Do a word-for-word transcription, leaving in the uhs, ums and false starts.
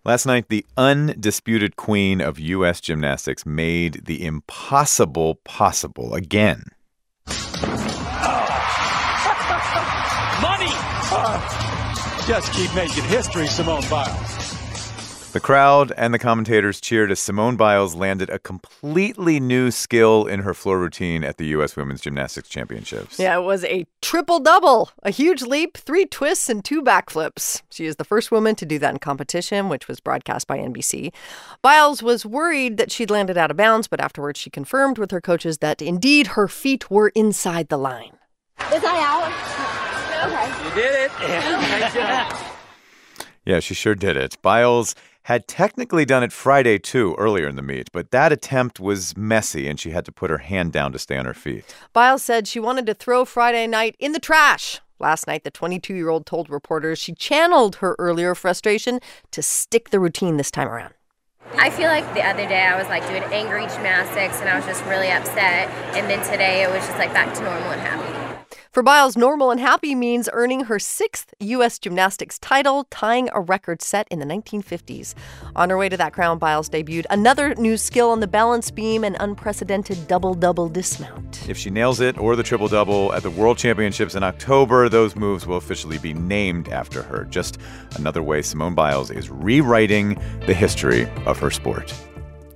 Last night, the undisputed queen of U S gymnastics made the impossible possible again. Money! Uh, just keep making history, Simone Biles. The crowd and the commentators cheered as Simone Biles landed a completely new skill in her floor routine at the U S Women's Gymnastics Championships. Yeah, it was a triple-double, a huge leap, three twists, and two backflips. She is the first woman to do that in competition, which was broadcast by N B C. Biles was worried that she'd landed out of bounds, but afterwards she confirmed with her coaches that indeed her feet were inside the line. Was I out? Okay. You did it. Yeah. Yeah, she sure did it. Biles had technically done it Friday, too, earlier in the meet, but that attempt was messy, and she had to put her hand down to stay on her feet. Biles said she wanted to throw Friday night in the trash. Last night, the twenty-two-year-old told reporters she channeled her earlier frustration to stick the routine this time around. I feel like the other day I was like doing angry gymnastics and I was just really upset. And then today it was just like back to normal and happy. For Biles, normal and happy means earning her sixth U S gymnastics title, tying a record set in the nineteen fifties. On her way to that crown, Biles debuted another new skill on the balance beam, an unprecedented double-double dismount. If she nails it, or the triple-double, at the World Championships in October, those moves will officially be named after her. Just another way Simone Biles is rewriting the history of her sport.